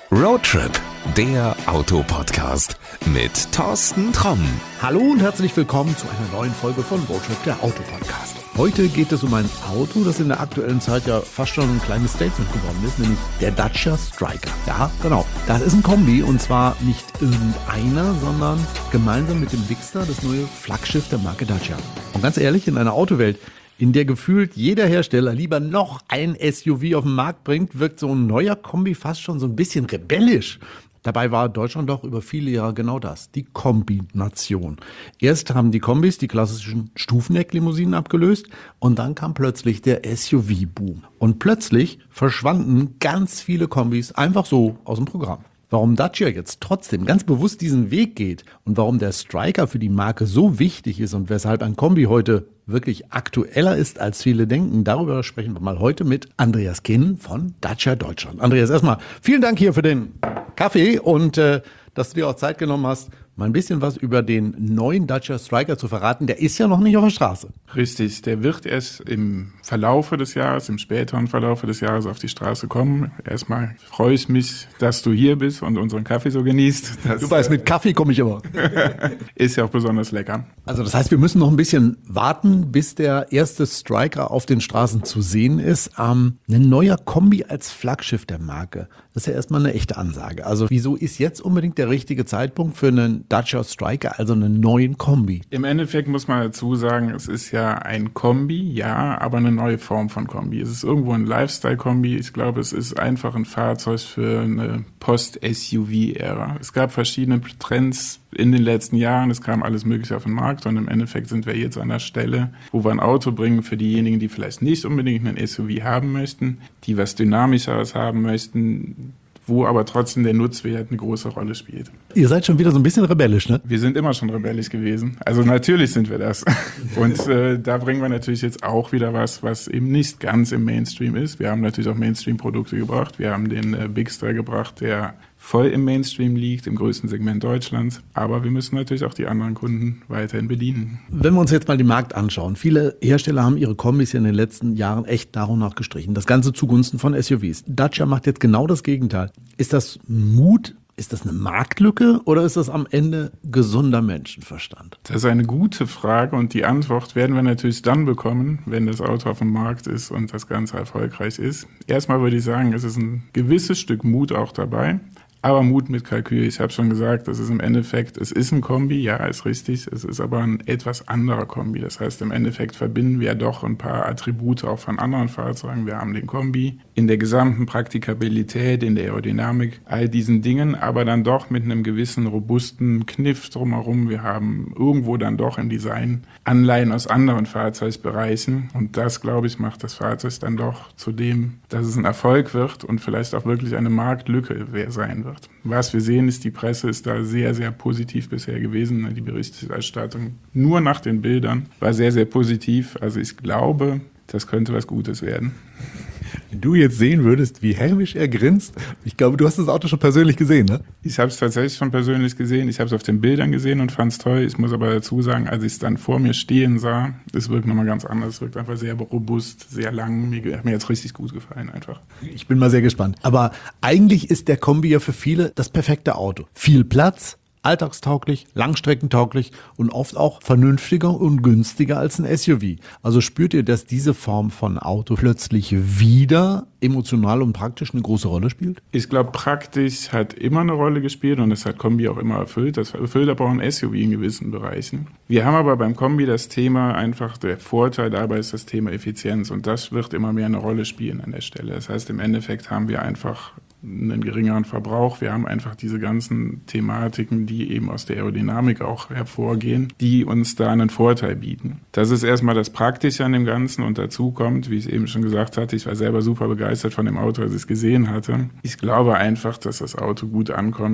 Roadtrip, der Autopodcast mit Thorsten Tromm. Hallo und herzlich willkommen zu einer neuen Folge von Roadtrip, der Autopodcast. Heute geht es um ein Auto, das in der aktuellen Zeit ja fast schon ein kleines Statement geworden ist, nämlich der Dacia Stryker. Ja, genau. Das ist ein Kombi und zwar nicht irgendeiner, sondern gemeinsam mit dem Bigster das neue Flaggschiff der Marke Dacia. Und ganz ehrlich, in einer Autowelt, in der gefühlt jeder Hersteller lieber noch ein SUV auf den Markt bringt, wirkt so ein neuer Kombi fast schon so ein bisschen rebellisch. Dabei war Deutschland doch über viele Jahre genau das, die Kombi-Nation. Erst haben die Kombis die klassischen Stufenhecklimousinen abgelöst und dann kam plötzlich der SUV-Boom. Und plötzlich verschwanden ganz viele Kombis einfach so aus dem Programm. Warum Dacia jetzt trotzdem ganz bewusst diesen Weg geht und warum der Stryker für die Marke so wichtig ist und weshalb ein Kombi heute wirklich aktueller ist, als viele denken, darüber sprechen wir mal heute mit Andreas Kinn von Dacia Deutschland. Andreas, erstmal vielen Dank hier für den Kaffee und dass du dir auch Zeit genommen hast, mal ein bisschen was über den neuen Dacia Stryker zu verraten. Der ist ja noch nicht auf der Straße. Richtig, der wird erst im Verlaufe des Jahres, im späteren Verlaufe des Jahres auf die Straße kommen. Erstmal freue ich mich, dass du hier bist und unseren Kaffee so genießt. Du weißt, mit Kaffee komme ich immer. Ist ja auch besonders lecker. Also das heißt, wir müssen noch ein bisschen warten, bis der erste Stryker auf den Straßen zu sehen ist. Ein neuer Kombi als Flaggschiff der Marke, das ist ja erstmal eine echte Ansage. Also wieso ist jetzt unbedingt der richtige Zeitpunkt für einen Dacia Stryker, also einen neuen Kombi? Im Endeffekt muss man dazu sagen, es ist ja ein Kombi, ja, aber eine neue Form von Kombi. Es ist irgendwo ein Lifestyle-Kombi. Ich glaube, es ist einfach ein Fahrzeug für eine Post-SUV-Ära. Es gab verschiedene Trends in den letzten Jahren. Es kam alles Mögliche auf den Markt und im Endeffekt sind wir jetzt an der Stelle, wo wir ein Auto bringen für diejenigen, die vielleicht nicht unbedingt einen SUV haben möchten, die was Dynamischeres haben möchten, wo aber trotzdem der Nutzwert eine große Rolle spielt. Ihr seid schon wieder so ein bisschen rebellisch, ne? Wir sind immer schon rebellisch gewesen. Also natürlich sind wir das. Und da bringen wir natürlich jetzt auch wieder was eben nicht ganz im Mainstream ist. Wir haben natürlich auch Mainstream-Produkte gebracht. Wir haben den Bigster gebracht, der voll im Mainstream liegt, im größten Segment Deutschlands. Aber wir müssen natürlich auch die anderen Kunden weiterhin bedienen. Wenn wir uns jetzt mal den Markt anschauen, viele Hersteller haben ihre Kombis ja in den letzten Jahren echt nach und nach gestrichen. Das Ganze zugunsten von SUVs. Dacia macht jetzt genau das Gegenteil. Ist das Mut? Ist das eine Marktlücke oder ist das am Ende gesunder Menschenverstand? Das ist eine gute Frage und die Antwort werden wir natürlich dann bekommen, wenn das Auto auf dem Markt ist und das Ganze erfolgreich ist. Erstmal würde ich sagen, es ist ein gewisses Stück Mut auch dabei. Aber Mut mit Kalkül, ich habe schon gesagt, das ist im Endeffekt, es ist ein Kombi, ja, ist richtig, es ist aber ein etwas anderer Kombi. Das heißt, im Endeffekt verbinden wir doch ein paar Attribute auch von anderen Fahrzeugen. Wir haben den Kombi in der gesamten Praktikabilität, in der Aerodynamik, all diesen Dingen, aber dann doch mit einem gewissen robusten Kniff drumherum. Wir haben irgendwo dann doch im Design Anleihen aus anderen Fahrzeugbereichen und das, glaube ich, macht das Fahrzeug dann doch zu dem, dass es ein Erfolg wird und vielleicht auch wirklich eine Marktlücke sein wird. Was wir sehen, ist, die Presse ist da sehr, sehr positiv bisher gewesen. Die Berichterstattung nur nach den Bildern war sehr, sehr positiv. Also ich glaube, das könnte was Gutes werden. Wenn du jetzt sehen würdest, wie hämisch er grinst, ich glaube, du hast das Auto schon persönlich gesehen, ne? Ich habe es tatsächlich schon persönlich gesehen. Ich habe es auf den Bildern gesehen und fand es toll. Ich muss aber dazu sagen, als ich es dann vor mir stehen sah, das wirkt nochmal ganz anders. Es wirkt einfach sehr robust, sehr lang. Mir hat mir jetzt richtig gut gefallen einfach. Ich bin mal sehr gespannt. Aber eigentlich ist der Kombi ja für viele das perfekte Auto. Viel Platz, alltagstauglich, langstreckentauglich und oft auch vernünftiger und günstiger als ein SUV. Also spürt ihr, dass diese Form von Auto plötzlich wieder emotional und praktisch eine große Rolle spielt? Ich glaube, praktisch hat immer eine Rolle gespielt und das hat Kombi auch immer erfüllt. Das erfüllt aber auch ein SUV in gewissen Bereichen. Wir haben aber beim Kombi das Thema einfach, der Vorteil dabei ist das Thema Effizienz und das wird immer mehr eine Rolle spielen an der Stelle. Das heißt, im Endeffekt haben wir einfach einen geringeren Verbrauch. Wir haben einfach diese ganzen Thematiken, die eben aus der Aerodynamik auch hervorgehen, die uns da einen Vorteil bieten. Das ist erstmal das Praktische an dem Ganzen und dazu kommt, wie ich eben schon gesagt hatte, ich war selber super begeistert von dem Auto, als ich es gesehen hatte. Ich glaube einfach, dass das Auto gut ankommt,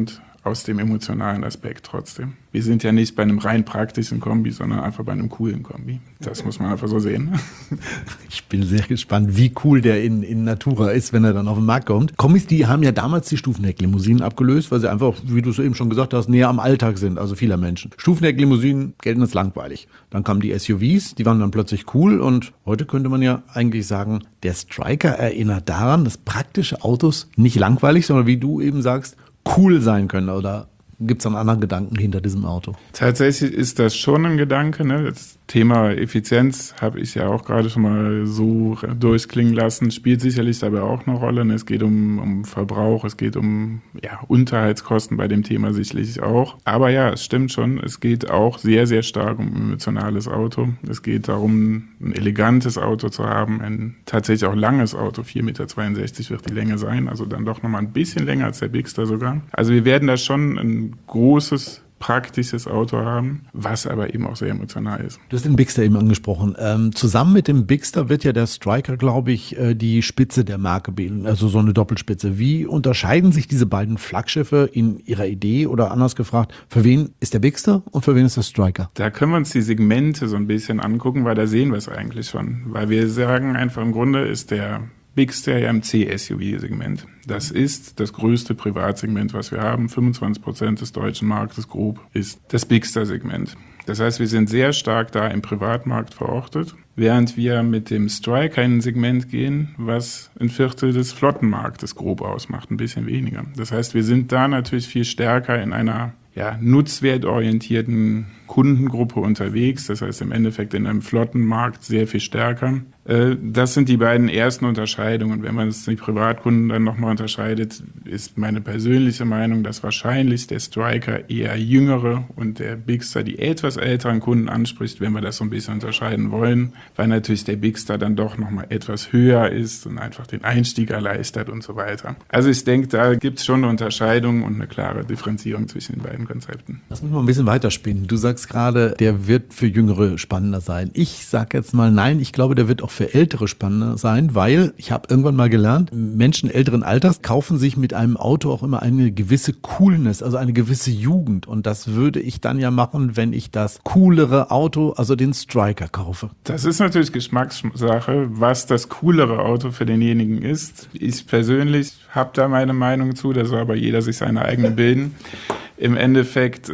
aus dem emotionalen Aspekt trotzdem. Wir sind ja nicht bei einem rein praktischen Kombi, sondern einfach bei einem coolen Kombi. Das muss man einfach so sehen. Ich bin sehr gespannt, wie cool der in Natura ist, wenn er dann auf den Markt kommt. Kombis, die haben ja damals die Stufenhecklimousinen abgelöst, weil sie einfach, wie du es eben schon gesagt hast, näher am Alltag sind, also vieler Menschen. Stufenhecklimousinen gelten als langweilig. Dann kamen die SUVs, die waren dann plötzlich cool und heute könnte man ja eigentlich sagen, der Striker erinnert daran, dass praktische Autos nicht langweilig, sondern wie du eben sagst, cool sein können, oder gibt es einen anderen Gedanken hinter diesem Auto? Tatsächlich ist das schon ein Gedanke. Ne? Das Thema Effizienz habe ich ja auch gerade schon mal so durchklingen lassen, spielt sicherlich dabei auch eine Rolle. Ne? Es geht um Verbrauch, es geht um Unterhaltskosten bei dem Thema sicherlich auch. Aber ja, es stimmt schon, es geht auch sehr, sehr stark um ein emotionales Auto. Es geht darum, ein elegantes Auto zu haben, ein tatsächlich auch langes Auto, 4,62 Meter wird die Länge sein, also dann doch nochmal ein bisschen länger als der Bigster sogar. Also wir werden da schon ein großes, praktisches Auto haben, was aber eben auch sehr emotional ist. Du hast den Bigster eben angesprochen. Zusammen mit dem Bigster wird ja der Striker, glaube ich, die Spitze der Marke bilden, also so eine Doppelspitze. Wie unterscheiden sich diese beiden Flaggschiffe in ihrer Idee oder anders gefragt, für wen ist der Bigster und für wen ist der Striker? Da können wir uns die Segmente so ein bisschen angucken, weil da sehen wir es eigentlich schon. Weil wir sagen einfach, im Grunde ist der Bigster ja im C-SUV-Segment. Das ist das größte Privatsegment, was wir haben. 25% des deutschen Marktes grob ist das Bigster-Segment. Das heißt, wir sind sehr stark da im Privatmarkt verortet, während wir mit dem Striker in ein Segment gehen, was ein Viertel des Flottenmarktes grob ausmacht, ein bisschen weniger. Das heißt, wir sind da natürlich viel stärker in einer nutzwertorientierten Kundengruppe unterwegs, das heißt im Endeffekt in einem Flottenmarkt sehr viel stärker. Das sind die beiden ersten Unterscheidungen. Wenn man es die Privatkunden dann nochmal unterscheidet, ist meine persönliche Meinung, dass wahrscheinlich der Striker eher jüngere und der Bigster die etwas älteren Kunden anspricht, wenn wir das so ein bisschen unterscheiden wollen, weil natürlich der Bigster dann doch nochmal etwas höher ist und einfach den Einstieg erleichtert und so weiter. Also ich denke, da gibt es schon eine Unterscheidung und eine klare Differenzierung zwischen den beiden Konzepten. Lass mich mal ein bisschen weiterspinnen. Du sagst gerade, der wird für Jüngere spannender sein. Ich sage jetzt mal nein, ich glaube, der wird auch für Ältere spannender sein, weil ich habe irgendwann mal gelernt, Menschen älteren Alters kaufen sich mit einem Auto auch immer eine gewisse Coolness, also eine gewisse Jugend. Und das würde ich dann ja machen, wenn ich das coolere Auto, also den Striker, kaufe. Das ist natürlich Geschmackssache, was das coolere Auto für denjenigen ist. Ich persönlich habe da meine Meinung zu, da soll aber jeder sich seine eigene bilden. Im Endeffekt,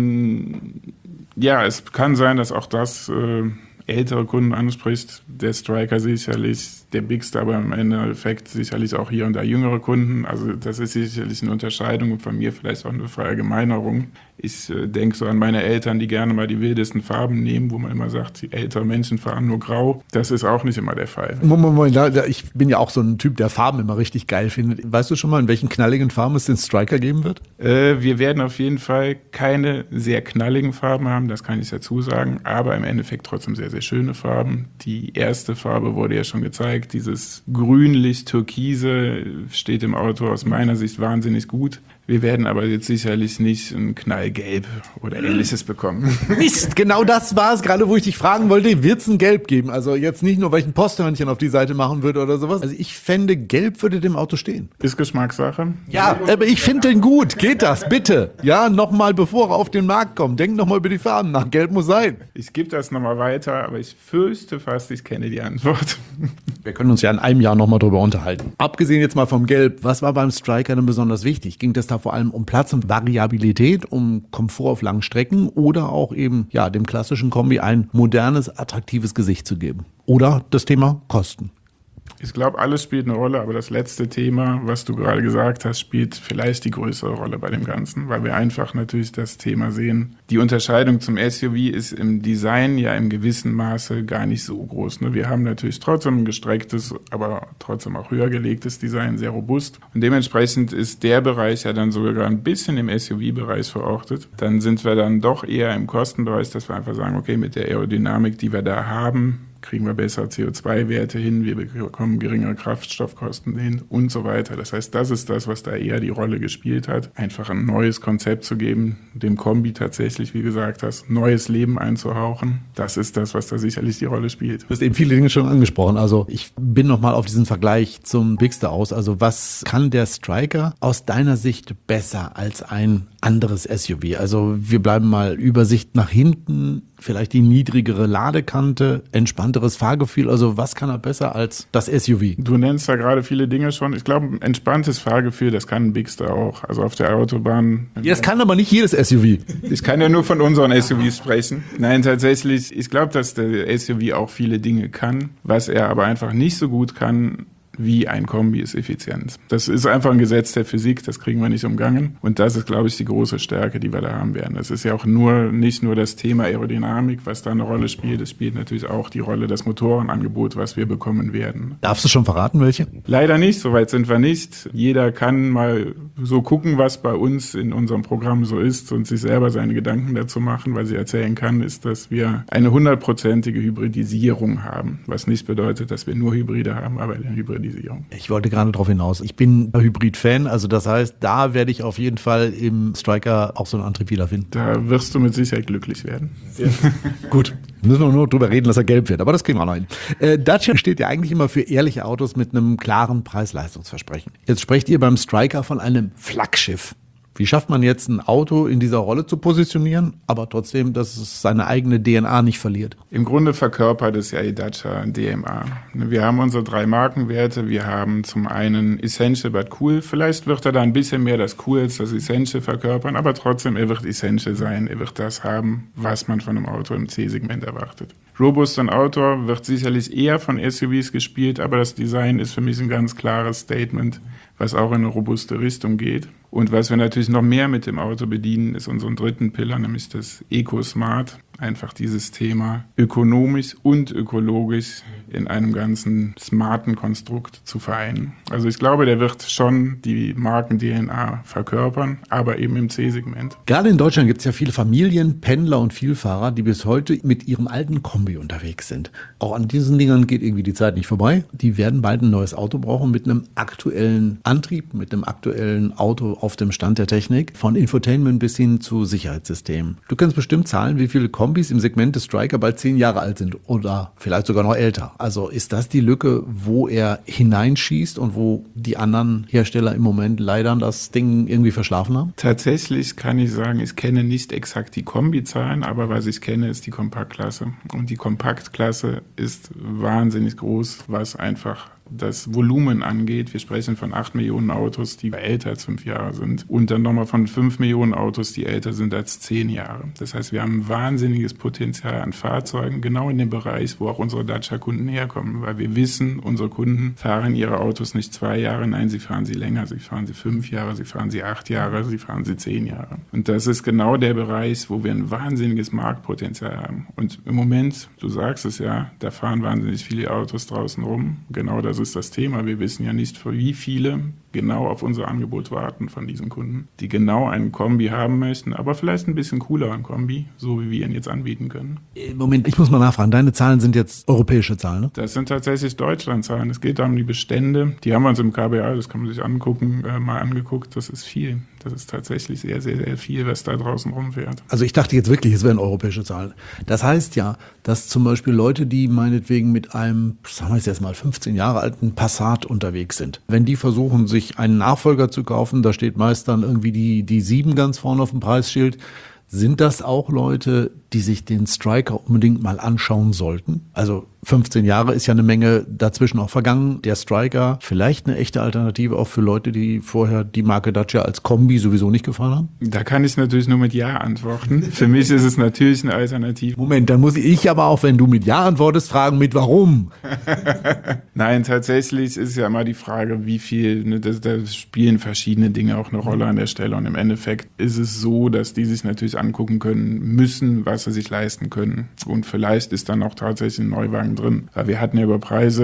es kann sein, dass auch das ältere Kunden anspricht. Der Striker sicherlich, der Bigster aber im Endeffekt sicherlich auch hier und da jüngere Kunden. Also das ist sicherlich eine Unterscheidung und von mir vielleicht auch eine Verallgemeinerung. Ich denke so an meine Eltern, die gerne mal die wildesten Farben nehmen, wo man immer sagt, die älteren Menschen fahren nur grau. Das ist auch nicht immer der Fall. Moment, ich bin ja auch so ein Typ, der Farben immer richtig geil findet. Weißt du schon mal, in welchen knalligen Farben es den Striker geben wird? Wir werden auf jeden Fall keine sehr knalligen Farben haben, das kann ich dazu sagen, aber im Endeffekt trotzdem sehr, sehr schöne Farben. Die erste Farbe wurde ja schon gezeigt, dieses grünlich-türkise steht im Auto aus meiner Sicht wahnsinnig gut. Wir werden aber jetzt sicherlich nicht ein Knallgelb oder Ähnliches bekommen. Mist, genau das war es gerade, wo ich dich fragen wollte, wird es ein Gelb geben? Also jetzt nicht nur, weil ich ein Posthörnchen auf die Seite machen würde oder sowas. Also ich fände, Gelb würde dem Auto stehen. Ist Geschmackssache. Ja, aber ich finde den gut. Geht das, bitte? Ja, nochmal, bevor er auf den Markt kommt. Denk nochmal über die Farben nach. Gelb muss sein. Ich gebe das nochmal weiter, aber ich fürchte fast, ich kenne die Antwort. Wir können uns ja in einem Jahr nochmal drüber unterhalten. Abgesehen jetzt mal vom Gelb, was war beim Striker denn besonders wichtig? Ging das da vor allem um Platz und Variabilität, um Komfort auf langen Strecken oder auch eben dem klassischen Kombi ein modernes, attraktives Gesicht zu geben? Oder das Thema Kosten? Ich glaube, alles spielt eine Rolle, aber das letzte Thema, was du gerade gesagt hast, spielt vielleicht die größere Rolle bei dem Ganzen, weil wir einfach natürlich das Thema sehen. Die Unterscheidung zum SUV ist im Design ja im gewissen Maße gar nicht so groß. Ne? Wir haben natürlich trotzdem ein gestrecktes, aber trotzdem auch höher gelegtes Design, sehr robust. Und dementsprechend ist der Bereich ja dann sogar ein bisschen im SUV-Bereich verortet. Dann sind wir dann doch eher im Kostenbereich, dass wir einfach sagen, okay, mit der Aerodynamik, die wir da haben, kriegen wir bessere CO2-Werte hin, wir bekommen geringere Kraftstoffkosten hin und so weiter. Das heißt, das ist das, was da eher die Rolle gespielt hat, einfach ein neues Konzept zu geben, dem Kombi tatsächlich, wie gesagt hast, neues Leben einzuhauchen. Das ist das, was da sicherlich die Rolle spielt. Du hast eben viele Dinge schon angesprochen. Also ich bin nochmal auf diesen Vergleich zum Bigster aus. Also was kann der Striker aus deiner Sicht besser als ein anderes SUV? Also wir bleiben mal Übersicht nach hinten, vielleicht die niedrigere Ladekante, entspannteres Fahrgefühl. Also was kann er besser als das SUV? Du nennst da gerade viele Dinge schon. Ich glaube, ein entspanntes Fahrgefühl, das kann ein Bigster auch. Also auf der Autobahn. Ja, das kann aber nicht jedes SUV. Ich kann ja nur von unseren SUVs sprechen. Nein, tatsächlich, ich glaube, dass der SUV auch viele Dinge kann. Was er aber einfach nicht so gut kann, wie ein Kombi, ist Effizienz. Das ist einfach ein Gesetz der Physik, das kriegen wir nicht umgangen. Und das ist, glaube ich, die große Stärke, die wir da haben werden. Das ist ja auch nicht nur das Thema Aerodynamik, was da eine Rolle spielt. Es spielt natürlich auch die Rolle das Motorenangebot, was wir bekommen werden. Darfst du schon verraten, welche? Leider nicht, soweit sind wir nicht. Jeder kann mal so gucken, was bei uns in unserem Programm so ist und sich selber seine Gedanken dazu machen, weil sie erzählen kann, ist, dass wir eine 100%ige Hybridisierung haben. Was nicht bedeutet, dass wir nur Hybride haben, aber eine Hybridisierung. Ich wollte gerade darauf hinaus. Ich bin Hybrid-Fan, also das heißt, da werde ich auf jeden Fall im Striker auch so einen Antrieb wiederfinden. Da wirst du mit Sicherheit glücklich werden. Ja. Gut, müssen wir nur drüber reden, dass er gelb wird, aber das kriegen wir auch noch hin. Dacia steht ja eigentlich immer für ehrliche Autos mit einem klaren Preis-Leistungsversprechen. Jetzt sprecht ihr beim Striker von einem Flaggschiff. Wie schafft man jetzt ein Auto in dieser Rolle zu positionieren, aber trotzdem, dass es seine eigene DNA nicht verliert? Im Grunde verkörpert es ja Dacia DMA. Wir haben unsere 3 Markenwerte. Wir haben zum einen Essential but Cool. Vielleicht wird er da ein bisschen mehr das Cool als das Essential verkörpern, aber trotzdem, er wird Essential sein. Er wird das haben, was man von einem Auto im C-Segment erwartet. Robust und Outdoor wird sicherlich eher von SUVs gespielt, aber das Design ist für mich ein ganz klares Statement, was auch in eine robuste Richtung geht. Und was wir natürlich noch mehr mit dem Auto bedienen, ist unseren dritten Pillar, nämlich das Eco-Smart. Einfach dieses Thema ökonomisch und ökologisch in einem ganzen smarten Konstrukt zu vereinen. Also ich glaube, der wird schon die Marken-DNA verkörpern, aber eben im C-Segment. Gerade in Deutschland gibt es ja viele Familien, Pendler und Vielfahrer, die bis heute mit ihrem alten Kombi unterwegs sind. Auch an diesen Dingern geht irgendwie die Zeit nicht vorbei. Die werden bald ein neues Auto brauchen mit einem aktuellen Antrieb, mit einem aktuellen Auto auf dem Stand der Technik, von Infotainment bis hin zu Sicherheitssystemen. Du kannst bestimmt zahlen, wie viele Kombis im Segment des Striker bald 10 Jahre alt sind oder vielleicht sogar noch älter. Also ist das die Lücke, wo er hineinschießt und wo die anderen Hersteller im Moment leider das Ding irgendwie verschlafen haben? Tatsächlich kann ich sagen, ich kenne nicht exakt die Kombizahlen, aber was ich kenne, ist die Kompaktklasse. Und die Kompaktklasse ist wahnsinnig groß, was einfach das Volumen angeht. Wir sprechen von 8 Millionen Autos, die älter als 5 Jahre sind. Und dann nochmal von 5 Millionen Autos, die älter sind als 10 Jahre. Das heißt, wir haben ein wahnsinniges Potenzial an Fahrzeugen, genau in dem Bereich, wo auch unsere Dacia-Kunden herkommen. Weil wir wissen, unsere Kunden fahren ihre Autos nicht 2 Jahre, nein, sie fahren sie länger. Sie fahren sie 5 Jahre, sie fahren sie 8 Jahre, sie fahren sie 10 Jahre. Und das ist genau der Bereich, wo wir ein wahnsinniges Marktpotenzial haben. Und im Moment, du sagst es ja, da fahren wahnsinnig viele Autos draußen rum. Genau das ist das Thema. Wir wissen ja nicht, für wie viele genau auf unser Angebot warten von diesen Kunden, die genau einen Kombi haben möchten, aber vielleicht ein bisschen cooleren Kombi, so wie wir ihn jetzt anbieten können. Moment, ich muss mal nachfragen. Deine Zahlen sind jetzt europäische Zahlen, ne? Das sind tatsächlich Deutschlandzahlen. Es geht da um die Bestände. Die haben wir uns im KBA, das kann man sich angucken, mal angeguckt. Das ist viel. Das ist tatsächlich sehr, sehr, sehr viel, was da draußen rumfährt. Also ich dachte jetzt wirklich, es wären europäische Zahlen. Das heißt ja, dass zum Beispiel Leute, die meinetwegen mit einem, sagen wir jetzt mal 15 Jahre alten Passat unterwegs sind, wenn die versuchen, sich einen Nachfolger zu kaufen, da steht meist dann irgendwie die 7 ganz vorne auf dem Preisschild. Sind das auch Leute, die sich den Striker unbedingt mal anschauen sollten? Also 15 Jahre ist ja eine Menge dazwischen auch vergangen. Der Striker, vielleicht eine echte Alternative auch für Leute, die vorher die Marke Dacia als Kombi sowieso nicht gefahren haben? Da kann ich natürlich nur mit Ja antworten. Für mich ist es natürlich eine Alternative. Moment, dann muss ich aber auch, wenn du mit Ja antwortest, fragen, mit warum? Nein, tatsächlich ist ja immer die Frage, wie viel, ne, da spielen verschiedene Dinge auch eine Rolle an der Stelle. Und im Endeffekt ist es so, dass die sich natürlich angucken können müssen, was sie sich leisten können. Und vielleicht ist dann auch tatsächlich ein Neuwagen drin. Weil wir hatten ja über Preise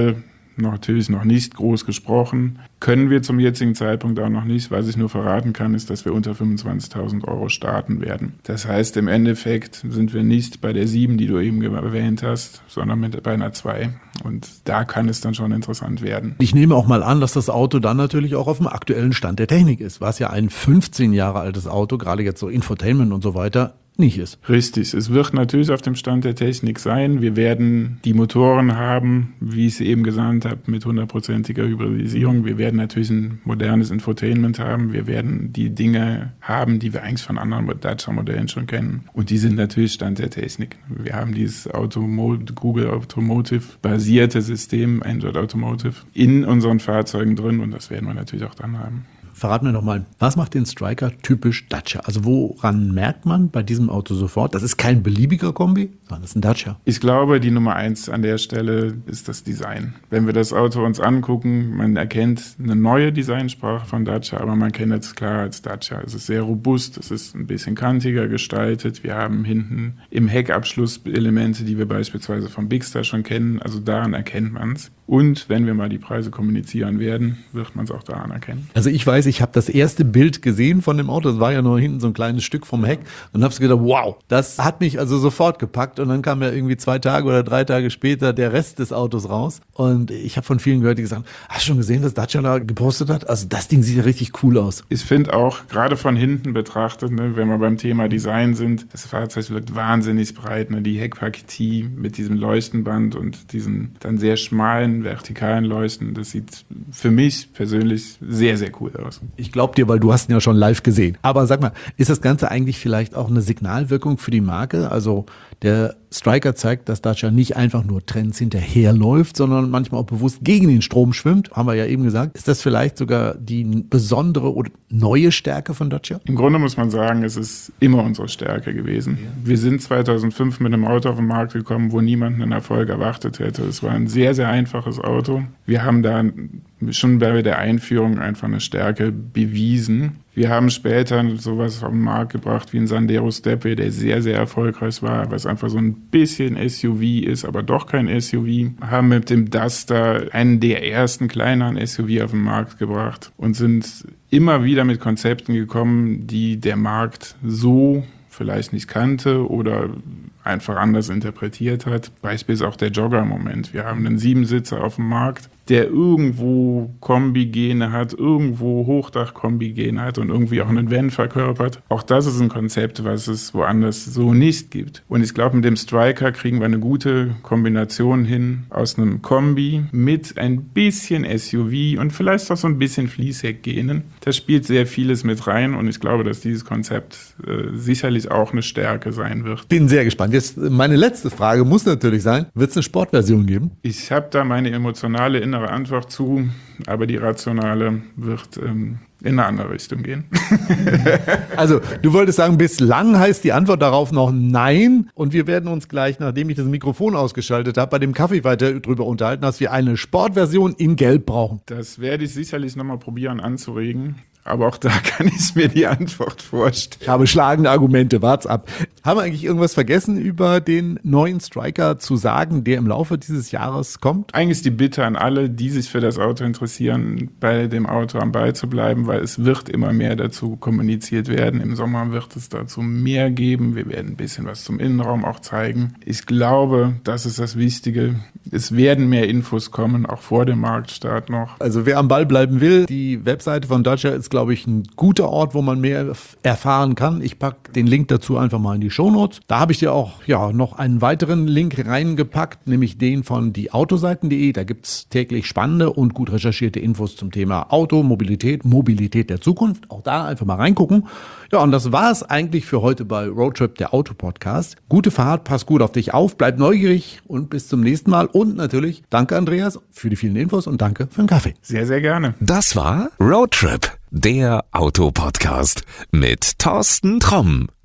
natürlich noch nicht groß gesprochen. Können wir zum jetzigen Zeitpunkt auch noch nicht. Was ich nur verraten kann, ist, dass wir unter 25.000 € starten werden. Das heißt, im Endeffekt sind wir nicht bei der 7, die du eben erwähnt hast, sondern bei einer 2. Und da kann es dann schon interessant werden. Ich nehme auch mal an, dass das Auto dann natürlich auch auf dem aktuellen Stand der Technik ist, was ja ein 15 Jahre altes Auto, gerade jetzt so Infotainment und so weiter, nicht ist. Richtig, es wird natürlich auf dem Stand der Technik sein. Wir werden die Motoren haben, wie ich es eben gesagt habe, mit 100%iger Hybridisierung. Wir werden natürlich ein modernes Infotainment haben. Wir werden die Dinge haben, die wir eigentlich von anderen Dacia-Modellen schon kennen. Und die sind natürlich Stand der Technik. Wir haben dieses Google Automotive-basierte System, Android Automotive, in unseren Fahrzeugen drin und das werden wir natürlich auch dann haben. Verrat mir doch mal, was macht den Stryker typisch Dacia? Also woran merkt man bei diesem Auto sofort? Das ist kein beliebiger Kombi, sondern das ist ein Dacia. Ich glaube, die Nummer 1 an der Stelle ist das Design. Wenn wir das Auto uns angucken, man erkennt eine neue Designsprache von Dacia, aber man kennt es klar als Dacia. Es ist sehr robust, es ist ein bisschen kantiger gestaltet. Wir haben hinten im Heckabschluss Elemente, die wir beispielsweise vom Bigster schon kennen. Also daran erkennt man es. Und wenn wir mal die Preise kommunizieren werden, wird man es auch daran erkennen. Also ich weiß, ich habe das erste Bild gesehen von dem Auto, das war ja nur hinten so ein kleines Stück vom Heck und habe gedacht, wow, das hat mich also sofort gepackt und dann kam ja irgendwie 2 Tage oder 3 Tage später der Rest des Autos raus und ich habe von vielen gehört, die gesagt, hast du schon gesehen, was Dacia da gepostet hat? Also das Ding sieht ja richtig cool aus. Ich finde auch, gerade von hinten betrachtet, ne, wenn wir beim Thema Design sind, das Fahrzeug wirkt wahnsinnig breit, ne, die Heckpartie mit diesem Leuchtenband und diesen dann sehr schmalen vertikalen Leuchten, das sieht für mich persönlich sehr, sehr cool aus. Ich glaube dir, weil du hast ihn ja schon live gesehen. Aber sag mal, ist das Ganze eigentlich vielleicht auch eine Signalwirkung für die Marke? Also der Stryker zeigt, dass Dacia nicht einfach nur Trends hinterherläuft, sondern manchmal auch bewusst gegen den Strom schwimmt, haben wir ja eben gesagt. Ist das vielleicht sogar die besondere oder neue Stärke von Dacia? Im Grunde muss man sagen, es ist immer unsere Stärke gewesen. Wir sind 2005 mit einem Auto auf den Markt gekommen, wo niemand einen Erfolg erwartet hätte. Es war ein sehr, sehr einfaches Auto. Wir haben da schon bei der Einführung einfach eine Stärke bewiesen. Wir haben später sowas auf den Markt gebracht wie ein Sandero Stepway, der sehr, sehr erfolgreich war, was einfach so ein bisschen SUV ist, aber doch kein SUV. Haben mit dem Duster einen der ersten kleineren SUV auf den Markt gebracht und sind immer wieder mit Konzepten gekommen, die der Markt so vielleicht nicht kannte oder einfach anders interpretiert hat. Beispielsweise auch der Jogger im Moment. Wir haben einen 7-Sitzer auf dem Markt, der irgendwo Kombi-Gene hat, irgendwo Hochdach-Kombi-Gene hat und irgendwie auch einen Van verkörpert. Auch das ist ein Konzept, was es woanders so nicht gibt. Und ich glaube, mit dem Stryker kriegen wir eine gute Kombination hin aus einem Kombi mit ein bisschen SUV und vielleicht auch so ein bisschen Fließheck-Genen. Das spielt sehr vieles mit rein und ich glaube, dass dieses Konzept sicherlich auch eine Stärke sein wird. Bin sehr gespannt. Jetzt meine letzte Frage muss natürlich sein, wird es eine Sportversion geben? Ich habe da meine emotionale innere Antwort zu, aber die rationale wird in eine andere Richtung gehen. Also du wolltest sagen, bislang heißt die Antwort darauf noch nein und wir werden uns gleich, nachdem ich das Mikrofon ausgeschaltet habe, bei dem Kaffee weiter drüber unterhalten, dass wir eine Sportversion in Gelb brauchen. Das werde ich sicherlich nochmal probieren anzuregen. Aber auch da kann ich mir die Antwort vorstellen. Ich habe schlagende Argumente, wart's ab. Haben wir eigentlich irgendwas vergessen über den neuen Stryker zu sagen, der im Laufe dieses Jahres kommt? Eigentlich die Bitte an alle, die sich für das Auto interessieren, bei dem Auto am Ball zu bleiben, weil es wird immer mehr dazu kommuniziert werden. Im Sommer wird es dazu mehr geben. Wir werden ein bisschen was zum Innenraum auch zeigen. Ich glaube, das ist das Wichtige. Es werden mehr Infos kommen, auch vor dem Marktstart noch. Also wer am Ball bleiben will, die Webseite von Dacia ist, glaube ich, ein guter Ort, wo man mehr erfahren kann. Ich packe den Link dazu einfach mal in die Shownotes. Da habe ich dir auch noch einen weiteren Link reingepackt, nämlich den von dieautoseiten.de. Da gibt es täglich spannende und gut recherchierte Infos zum Thema Auto, Mobilität der Zukunft. Auch da einfach mal reingucken. Ja, und das war es eigentlich für heute bei Roadtrip, der Auto-Podcast. Gute Fahrt, pass gut auf dich auf, bleib neugierig und bis zum nächsten Mal. Und natürlich danke, Andreas, für die vielen Infos und danke für den Kaffee. Sehr, sehr gerne. Das war Roadtrip, der Auto-Podcast mit Thorsten Tromm.